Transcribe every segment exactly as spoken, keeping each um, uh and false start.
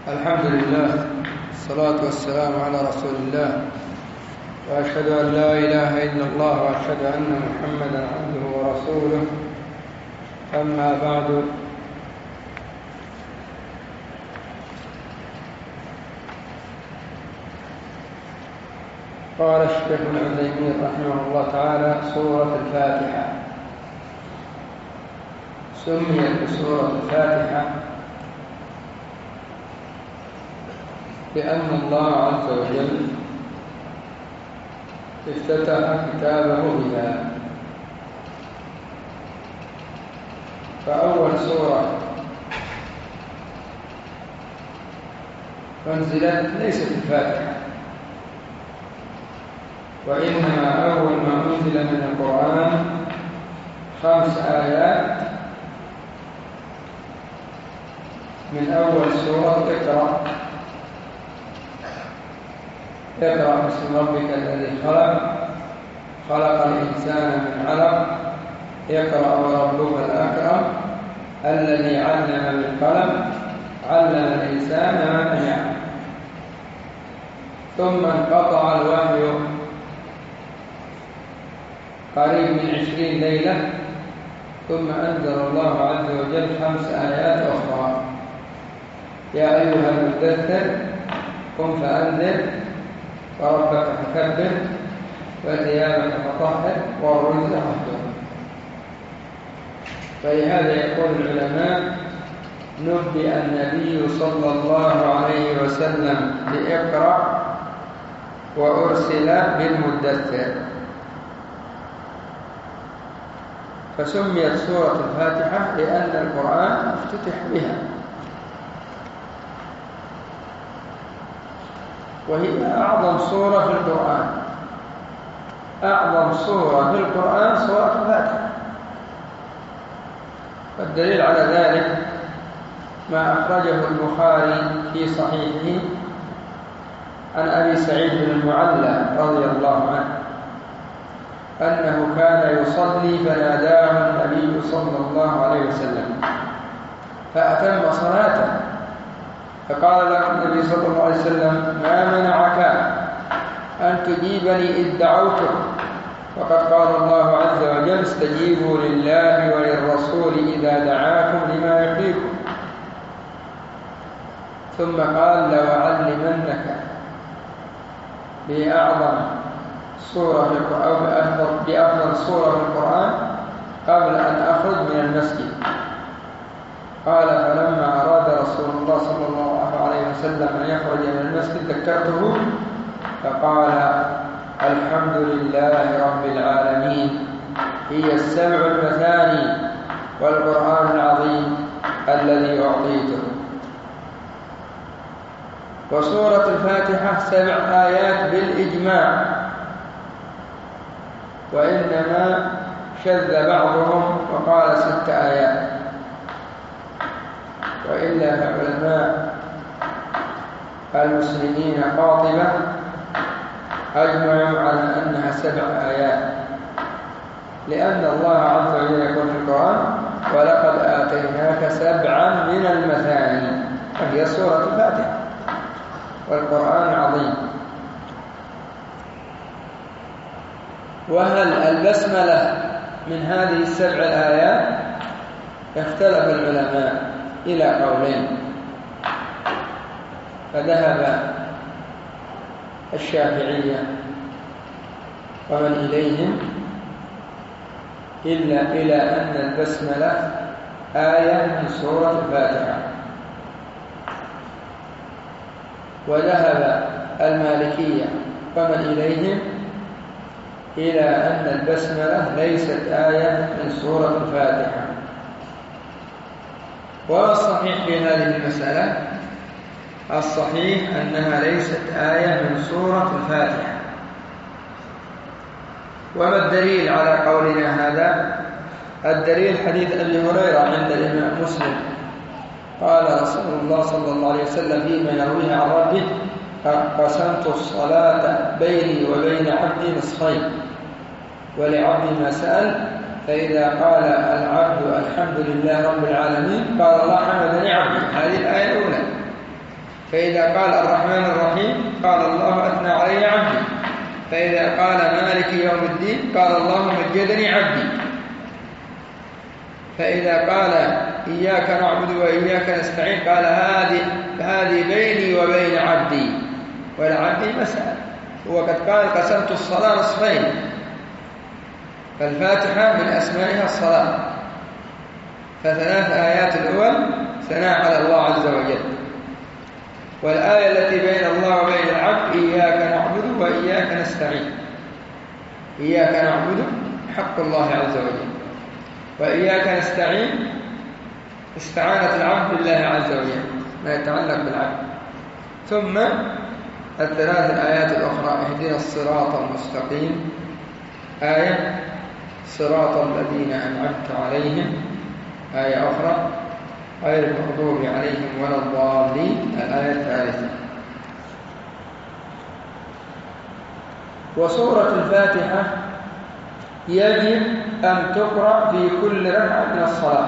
الحمد لله والصلاة والسلام على رسول الله، وأشهد أن لا إله إلا الله وأشهد أن محمدا عبده ورسوله. أما بعد، قال الشيخ ابن عثيمين رحمه الله تعالى: سورة الفاتحة سميت بسورة الفاتحة لأن الله عز وجل افتتح كتابه بها. فأول سورة أنزلت ليست الفاتحة، وإنما أول ما أنزل من القرآن خمس آيات من أول سورة اقرأ اقرأ باسم ربك الذي خلق خلق الإنسان من علق اقرأ وربك الأكرم الذي علم بالقلم علم الإنسان ما لم يعلم. ثم انقطع الوحي قريب من عشرين ليلة، ثم أنزل الله عز وجل خمس آيات أخرى: يا أيها المدثر قم فأنذر وربك فكبر وثيابك فطهر والرجز فاهجر. فلهذا يقول العلماء: نبئ النبي صلى الله عليه وسلم بإقرأ وأرسل بالمدثر. فسميت سورة الفاتحة لأن القرآن افتتح بها، وهي أعظم سورة في القرآن. أعظم سورة في القرآن سورة الفاتحة. والدليل على ذلك ما أخرجه البخاري في صحيحه عن أبي سعيد بن المعلى رضي الله عنه أنه كان يصلي فناداه النبي صلى الله عليه وسلم فأتم صلاته، فقال له النبي صلى الله عليه وسلم: ما منعك أن تجيبني إذ دعوتك؟ وقد قال الله عز وجل: استجيبوا لله وللرسول إذا دعاكم لما يحييكم. ثم قال: لأعلمنك بأعظم سورة في القرآن أو بأفضل, بأفضل سورة في القرآن قبل أن أخرج من المسجد. قال: فلما أراد رسول الله صلى الله عليه وسلم أن يخرج من المسجد ذكرته، فقال: الحمد لله رب العالمين، هي السبع المثاني والقرآن العظيم الذي أعطيته. وسورة الفاتحة سبع آيات بالإجماع، وإنما شذ بعضهم وقال ست آيات، وإلا فعلماء المسلمين قاطبة أجمعوا على أنها سبع آيات، لأن الله عز وجل يقول في القرآن: ولقد آتيناك سبعا من المثاني، وهي سورة الفاتحة والقرآن العظيم. وهل البسملة من هذه السبع الآيات؟ اختلف العلماء إلى قولين، فذهب الشافعية ومن إليهم إلا إلى أن البسملة آية من سورة الفاتحة، وذهب المالكية ومن إليهم إلى أن البسملة ليست آية من سورة الفاتحة. والصحيح في هذه المسألة الصحيح أنها ليست آية من سورة الفاتحة. وما الدليل على قولنا هذا؟ الدليل حديث أبي هريرة عند الإمام مسلم، قال رسول الله صلى الله عليه وسلم فيما يرويه عن ربه: قسمت الصلاة بيني وبين عبدي نصفين، ولعبدي ما سأل، فإذا قال العبد الحمد لله رب العالمين قال الله حمدني عبدي. هذه الآية الأولى. فإذا قال الرحمن الرحيم قال الله أثنى علي عبدي، فإذا قال مالك يوم الدين قال الله مجدني عبدي، فإذا قال إياك نعبد وإياك نستعين قال هذه هذه بيني وبين عبدي، والعبد مسألة. وقد قال قسمت الصلاة نصفين، فالفاتحة من أسمائها الصلاة، فثلاث آيات الأول ثناء على الله عز وجل، والآية التي بين الله وبين العبد إياك نعبد وإياك نستعين. إياك نعبد حق الله عز وجل، وإياك نستعين استعانة العبد بالله عز وجل ما يتعلق بالعبد. ثم الثلاث الآيات الأخرى اهدنا الصراط المستقيم، آية صراط الذين أنعمت عليهم، آية أخرى غير المغضوب عليهم ولا الضالين، الآية الثالثة. وسورة الفاتحة يجب أن تقرأ في كل ركعة من الصلاة،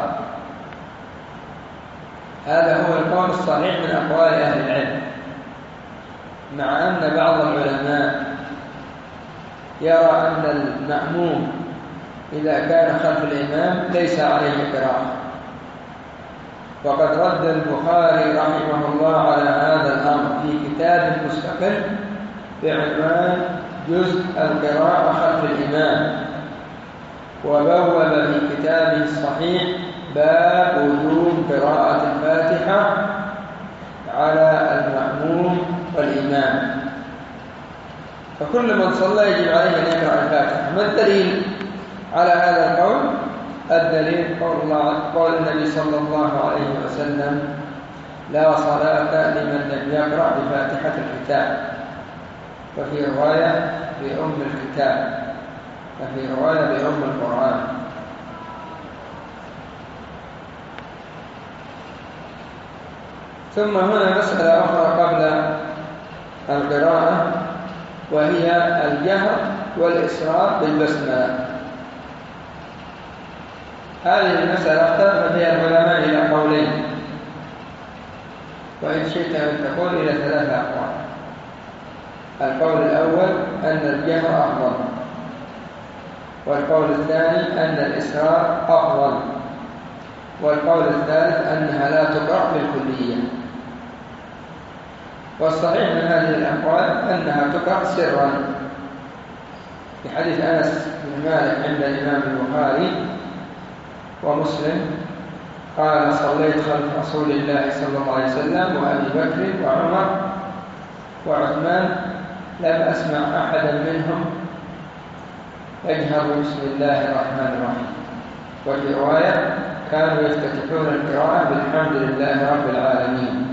هذا هو القول الصحيح من أقوال أهل العلم، مع أن بعض العلماء يرى أن المأموم إذا كان خلف الإمام ليس عليه قراءة، وقد رد البخاري رحمه الله على هذا الأمر في كتاب مستقل بعنوان جزء القراءة خلف الإمام، وبوب في كتابه الصحيح باب وجوب قراءة الفاتحة على المأموم والإمام، فكل من صلى يجب عليه أن يقرأ الفاتحة. ما الدليل على هذا القول؟ الدليل قول الله قول النبي صلى الله عليه وسلم لا صلاة لمن لم يقرأ بفاتحة الكتاب، وفي رواية بأم الكتاب، وفي رواية بأم القرآن. ثم هنا مسألة أخرى قبل القراءة، وهي الجهر والإسرار بالبسملة. هذه المسألة اختلف فيها العلماء إلى قولين، وإن شئت أن تقول إلى ثلاثة أقوال. القول الأول أن الجهر أفضل، والقول الثاني أن الإسرار أفضل، والقول الثالث أنها لا تقرأ بالكلية. والصحيح من هذه الأقوال أنها تقرأ سرا، في حديث أنس بن مالك عند الإمام البخاري ومسلم قال صليت خلف رسول الله صلى الله عليه وسلم وأبي بكر وعمر وعثمان لم أسمع أحدا منهم يجهر بسم الله الرحمن الرحيم. وفي رواية كانوا يفتتحون القراءة بالحمد لله رب العالمين.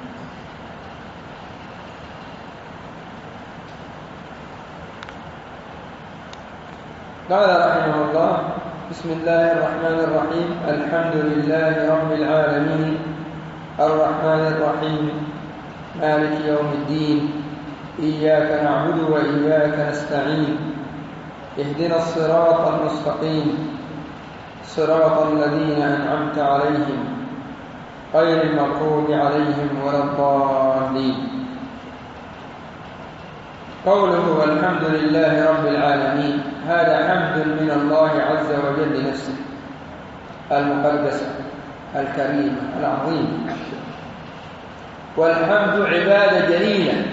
قال رحمه الله بسم الله الرحمن الرحيم الحمد لله رب العالمين الرحمن الرحيم مالك يوم الدين إياك نعبد وإياك نستعين اهدنا الصراط المستقيم صراط الذين أنعمت عليهم غير المغضوب عليهم ولا الضالين. قوله والحمد لله رب العالمين هذا حمد من الله عز وجل لنفسه المقدسة الكريمة العظيمة، والحمد عبادة جليلة،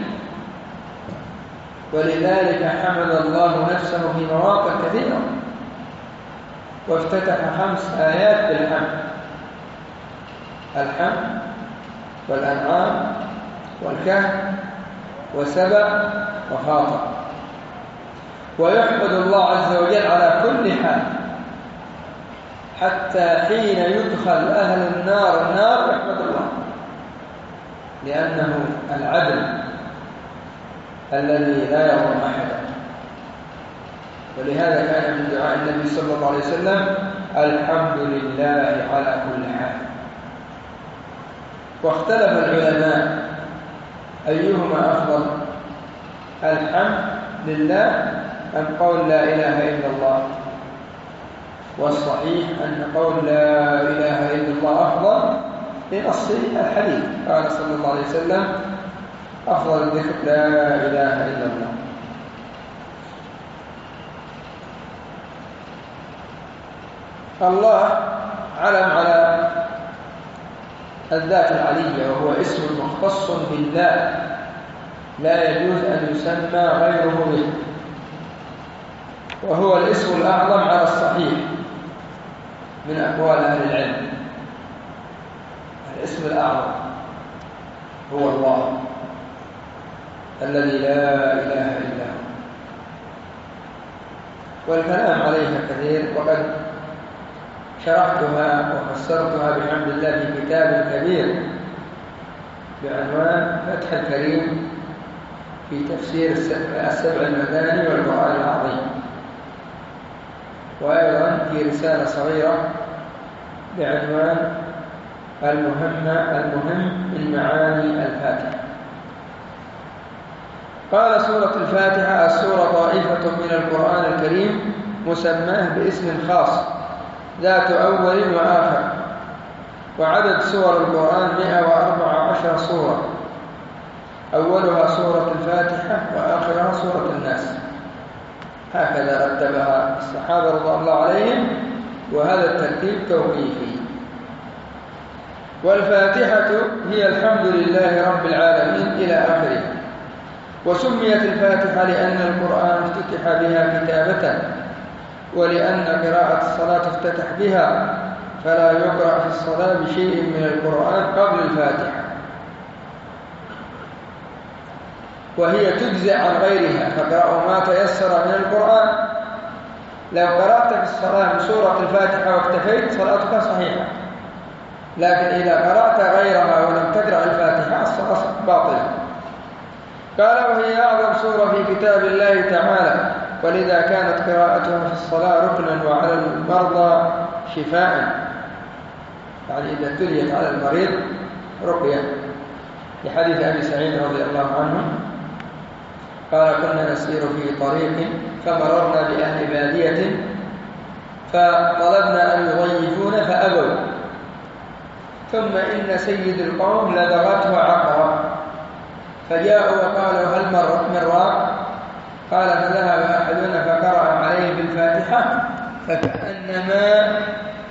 ولذلك حمد الله نفسه في مواقع كثيرة، وافتتح خمس آيات بالحمد: الحمد والأنعام والكهف وسبع وفاطر. ويحمد الله عز وجل على كل حال، حتى حين يدخل أهل النار النار يحمد الله، لأنه العدل الذي لا يظلم أحدا. ولهذا كان من دعاء النبي صلى الله عليه وسلم الحمد لله على كل حال. واختلف العلماء أيهما أفضل، الحمد لله أم قول لا إله إلا الله؟ والصحيح أن قول لا إله إلا الله أفضل لنص الحديث. قال صلى الله عليه وسلم أفضل الذكر لا إله إلا الله. الله علم على الذات العلية، وهو اسم مختص بالذات لا يجوز أن يسمى غيره به، وهو الاسم الأعظم على الصحيح من أقوال أهل العلم. الاسم الأعظم هو الله الذي لا إله إلا هو، والكلام عليها كثير، وقد شرحتها وفسرتها بحمد الله في كتاب كبير بعنوان فتح الكريم في تفسير السبع المثاني والقرآن العظيم، وأيضا في رسالة صغيرة بعنوان المهمة المهم من معاني الفاتحة. قال سورة الفاتحة: السورة طائفة من القرآن الكريم مسماه باسم خاص ذات أول وآخر، وعدد سور القرآن مئة وأربع عشر سورة، أولها سورة الفاتحة وآخرها سورة الناس. هكذا رتبها الصحابة رضي الله عليهم، وهذا الترتيب توقيفي. والفاتحة هي الحمد لله رب العالمين إلى آخره. وسميت الفاتحة لأن القرآن افتتح بها كتابة، ولأن قراءة الصلاة افتتح بها، فلا يقرأ في الصلاة بشيء من القرآن قبل الفاتحة، وهي تجزئ عن غيرها، فقرأوا ما تيسر من القرآن. لو قرأت في الصلاة بسورة الفاتحة واكتفيت صلاتك صحيحة، لكن إذا قرأت غيرها ولم تقرأ الفاتحة الصلاة باطلة. قال: وهي أعظم سورة في كتاب الله تعالى، ولذا كانت قراءتها في الصلاة ركنا وعلى المرضى شفاء، يعني إذا تليت على المريض رقية، لحديث أبي سعيد رضي الله عنه قال: كنا نسير في طريق فمررنا بأهل بادية فطلبنا أن يضيفون فأبوا، ثم إن سيد القوم لدغته عقرة، فجاءوا وقالوا: هل مرت من راق؟ قال: فذهب أحدنا فقرأ عليه بالفاتحة فكأنما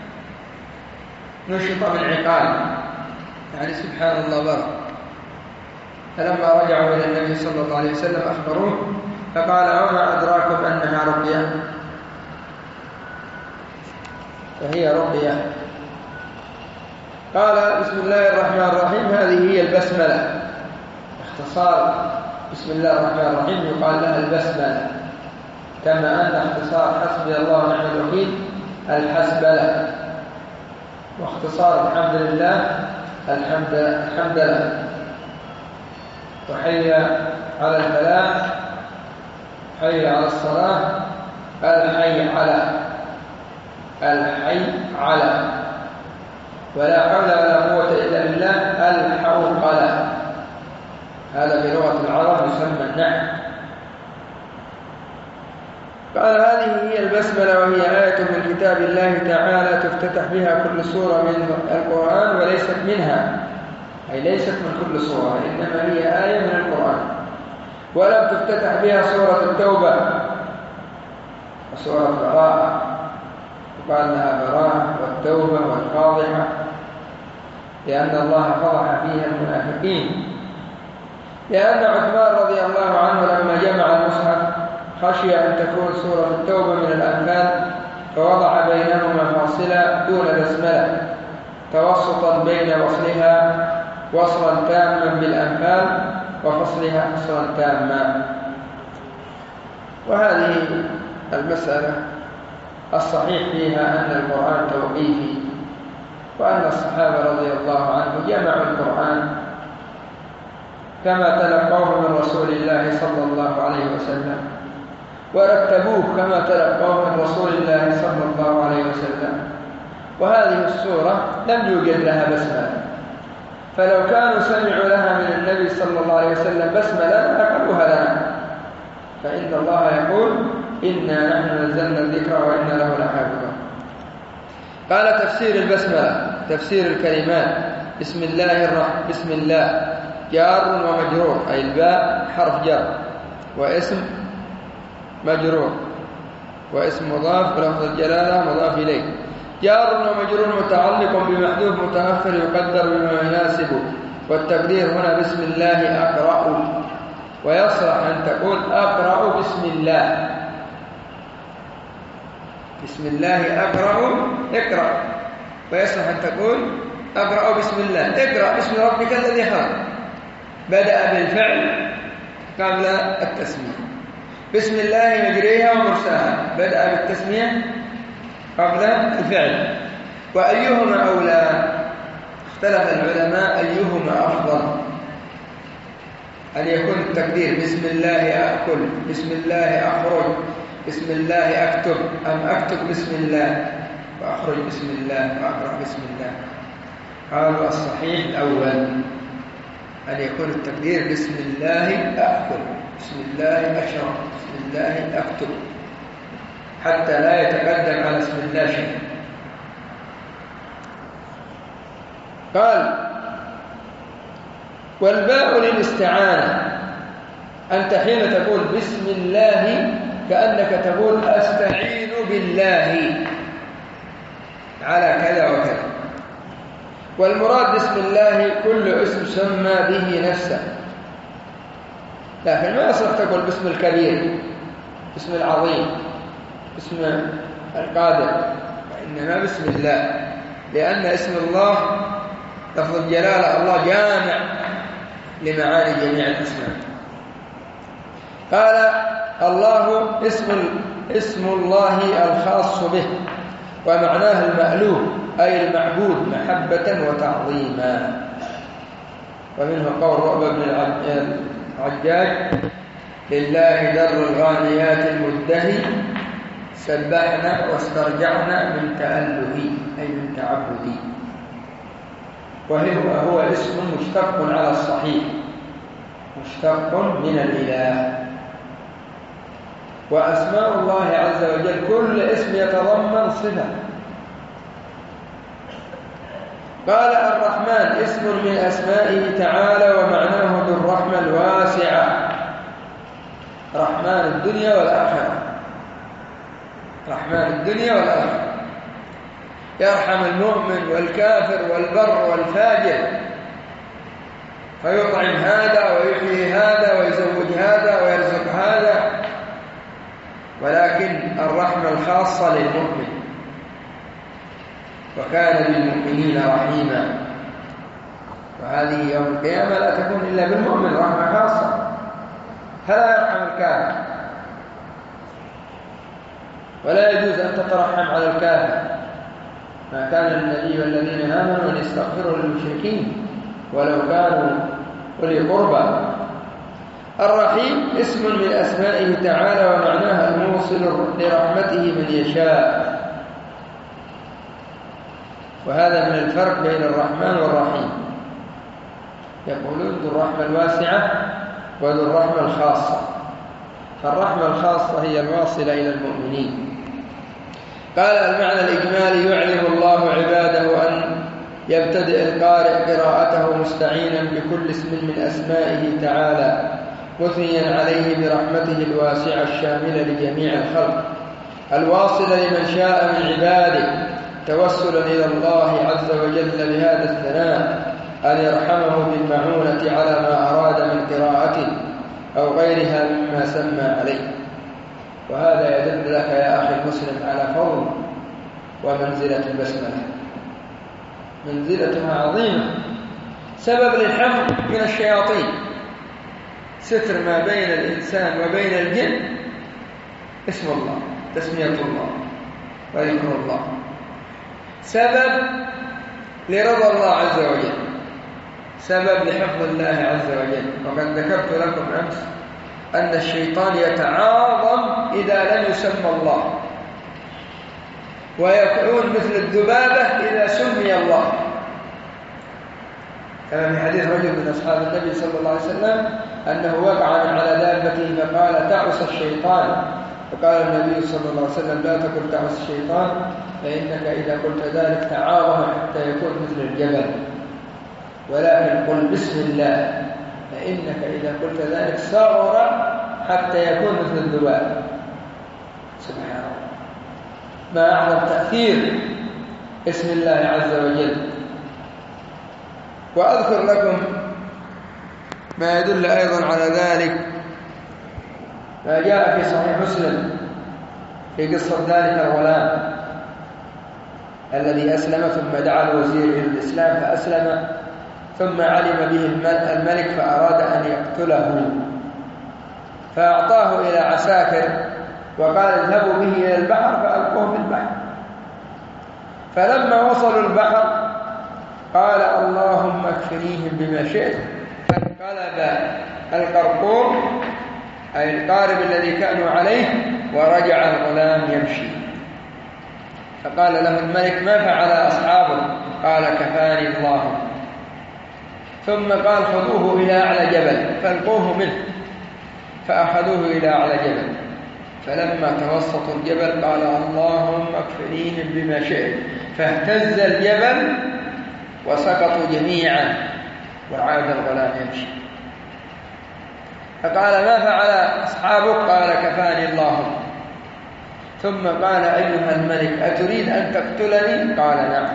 نشط من عقال، يعني سبحان الله برا. فلما رجعوا إلى النبي صلى الله عليه وسلم أخبروه، فقال: وما أدراكم أنها رقية؟ فهي رقية. قال: بسم الله الرحمن الرحيم، هذه هي البسملة، اختصار بسم الله الرحمن الرحيم يقال لها البسملة، كما أن اختصار حسبي الله ونعم الوكيل الحسبلة، واختصار الحمد لله الحمد الحمد لله. وحي على الفلاح، حي على الصلاة، الحي على الحي على، ولا حول ولا قوة إلا بالله الحوقلة. هذا بلغة العرب يسمى النحو. قال: هذه هي البسملة، وهي آية من كتاب الله تعالى تفتتح بها كل سورة من القرآن، وليست منها، أي ليست من كل سورة، إنما هي آية من القرآن. ولم تفتتح بها سورة التوبة وسورة براءة، وقال لها براءة والتوبة والفاضحة، لأن الله فضح فيها المنافقين. لأن عثمان رضي الله عنه لما جمع المصحف خشي أن تكون سورة التوبة من الأنفال، فوضع بينهما فاصلة دون بسملة، توسطا بين وصلها وصلا تاما بالأنفال وفصلها فصلا تاما. وهذه المسألة الصحيح فيها أن القرآن توقيفي، وأن الصحابة رضي الله عنهم جمعوا القرآن كما تلقوه من رسول الله صلى الله عليه وسلم، ورتبوه كما تلقوه من رسول الله صلى الله عليه وسلم. وهذه السورة لم يوجد لها بسملة، فلو كانوا سمعوا لها من النبي صلى الله عليه وسلم بسملة لأقلوها لنا، فإن الله يقول: إنا نحن نزلنا الذكر وإنا له لحافظون. قال: تفسير البسملة، تفسير الكلمات: بسم الله الرحمن بسم الله جار ومجرور، أي الباء حرف جر واسم مجرور واسم مضاف ولفظ الجلالة مضاف إليه. جار ومجرور متعلق بمحذوف متأخر يقدر بما يناسبه، والتقدير هنا بسم الله أقرأ، ويصلح أن تقول أقرأ بسم الله. بسم الله أقرأ اقرأ، ويصلح أن تقول أقرأ بسم الله، اقرأ باسم ربك الذي خلق. بدأ بالفعل قبل التسمية. بسم الله مجريها ومرساها، بدأ بالتسمية قبل الفعل. وأيهما أولى؟ اختلف العلماء أيهما أفضل، أن يكون التقدير بسم الله أأكل، بسم الله أخرج، بسم الله أكتب، أم أكتب بسم الله وأخرج بسم الله وأقرأ بسم الله؟ قالوا الصحيح الأول، أن يكون التقدير بسم الله أأكل، بسم الله أشرب، بسم الله أكتب، حتى لا يتقدم على اسم الله شيء. قال والباء للاستعانة، أنت حين تقول بسم الله كأنك تقول أستعين بالله على كذا وكذا. والمراد بسم الله كل اسم سمى به نفسه، لكن ما يصح تقول باسم الكبير، باسم العظيم، باسم القادر، وإنما بسم الله، لأن اسم الله لفظ الجلالة الله جامع لمعاني جميع الأسماء. قال الله اسم اسم الله الخاص به، ومعناه المألوه أي المعبود محبة وتعظيما. ومنه قول رؤبة بن العجاج لله در الغانيات المدهي سبحنا واسترجعنا من تأله، أي من تعبدي. وهو هو اسم مشتق على الصحيح، مشتق من الإله. وأسماء الله عز وجل كل اسم يتضمن صفة. قال الرحمن اسم من أسمائه تعالى، ومعناه ذو الرحمة الواسعة، رحمن الدنيا والآخرة، رحمن الدنيا والآخرة، يرحم المؤمن والكافر والبر والفاجر، فيطعم هذا ويحيي هذا ويزوج هذا ويرزق هذا، ولكن الرحمة الخاصة للمؤمن، وكان بالمؤمنين رحيما. وهذه يوم القيامة لا تكون إلا بالمؤمن، رحمة خاصة، فلا يرحم الكافر، ولا يجوز أن تترحم على الكافر. ما كان للنبي والذين آمنوا أن يستغفروا للمشركين ولو كانوا أولي قربى. الرحيم اسم من أسمائه تعالى، ومعناها الموصل لرحمته من يشاء. وهذا من الفرق بين الرحمن والرحيم. يقولون ذو الرحمة الواسعة وذو الرحمة الخاصة، فالرحمة الخاصة هي الواصلة إلى المؤمنين. قال المعنى الإجمالي يعلم الله عباده أن يبتدئ القارئ قراءته مستعينا بكل اسم من أسمائه تعالى، مثنيا عليه برحمته الواسعة الشاملة لجميع الخلق، الواصلة لمن شاء من عباده، توسلا إلى الله عز وجل بهذا الثناء أن يرحمه بالمعونة على ما أراد من قراءته أو غيرها مما سمى عليه. وهذا يدل لك يا أخي المسلم على فضل ومنزلة البسملة، منزلتها عظيمة، سبب للحفظ من الشياطين، ستر ما بين الإنسان وبين الجن اسم الله، تسمية الله وذكر الله، سبب لرضا الله عز وجل، سبب لحفظ الله عز وجل. وقد ذكرت لكم أمس أن الشيطان يتعاظم إذا لم يسمى الله، ويكون مثل الذبابة إذا سمي الله، كما في حديث رجل من أصحاب النبي صلى الله عليه وسلم أنه وقع على دابته فقال تعس الشيطان، فقال النبي صلى الله عليه وسلم لا تقل تعس الشيطان، فإنك إذا قلت ذلك تعاظم حتى يكون مثل الجبل، ولكن قل بسم الله فإنك إذا قلت ذلك صغر حتى يكون مثل الذباب. سبحان الله، ما أعظم تأثير اسم الله عز وجل. وأذكر لكم ما يدل أيضا على ذلك ما جاء في صحيح مسلم في قصة ذلك الغلام الذي أسلم ثم دعا الوزير إلى الإسلام فأسلم، ثم علم به الملك فأراد أن يقتله، فأعطاه إلى عساكر وقال اذهبوا به إلى البحر فألقوه في البحر. فلما وصلوا البحر قال اللهم اكفنيهم بما شئت، فانقلب القرقور أي القارب الذي كانوا عليه ورجع الغلام يمشي. فقال له الملك ما فعل أصحابه؟ قال كفاني الله. ثم قال خذوه إلى أعلى جبل فالقوه منه، فأخذوه إلى أعلى جبل، فلما توسطوا الجبل قال اللهم اكفنيهم بما شئت، فاهتز الجبل وسقطوا جميعا وعاد الغلام يمشي. فقال ما فعل أصحابك؟ قال كفاني الله. ثم قال أيها الملك أتريد أن تقتلني؟ قال نعم.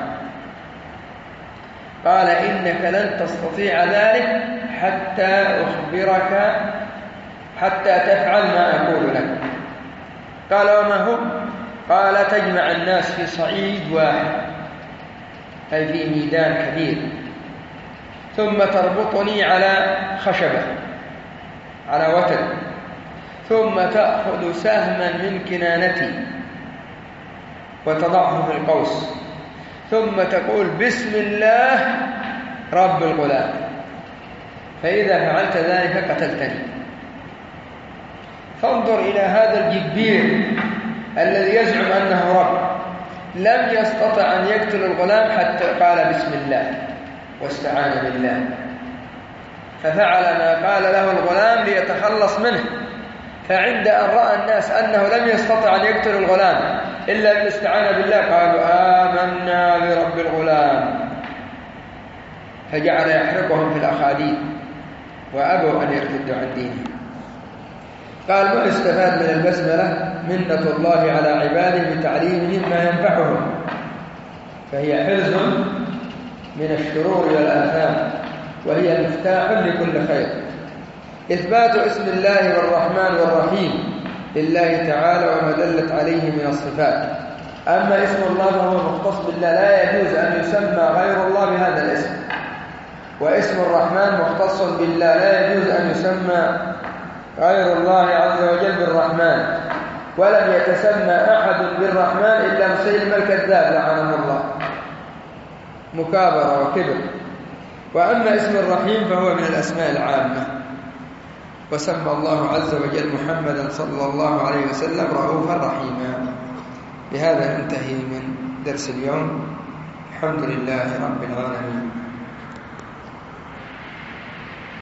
قال إنك لن تستطيع ذلك حتى أخبرك حتى تفعل ما أقول لك. قال وما هو؟ قال تجمع الناس في صعيد واحد أي في ميدان كبير، ثم تربطني على خشبة على وتد، ثم تأخذ سهما من كنانتي وتضعه في القوس، ثم تقول بسم الله رب الغلام، فإذا فعلت ذلك قتلتني. فانظر إلى هذا الجبير الذي يزعم أنه رب، لم يستطع أن يقتل الغلام حتى قال بسم الله واستعان بالله، ففعل ما قال له الغلام ليتخلص منه. فعند أن رأى الناس أنه لم يستطع أن يقتل الغلام إلا بالاستعانة بالله قالوا آمنا برب الغلام، فجعل يحرقهم في الأخاديد وأبوا أن يرتدوا عن دينه. قال ما يستفاد من البسملة؟ منة الله على عباده بتعليمهم ما ينفعهم، فهي حرز من الشرور والآثام، وهي مفتاح لكل خير. إثبات اسم الله والرحمن والرحيم لله تعالى وما دلت عليه من الصفات. أما اسم الله فهو مختص بالله، لا يجوز أن يسمى غير الله بهذا الاسم. واسم الرحمن مختص بالله، لا يجوز أن يسمى غير الله عز وجل بالرحمن. ولم يتسمى أحد بالرحمن إلا مسيلمة الكذاب لعنه الله، مكابرة وكبر. وأما اسم الرحيم فهو من الأسماء العامة، وسمى الله عز وجل محمدا صلى الله عليه وسلم رؤوفا رحيما. بهذا ننتهي من درس اليوم. الحمد لله رب العالمين.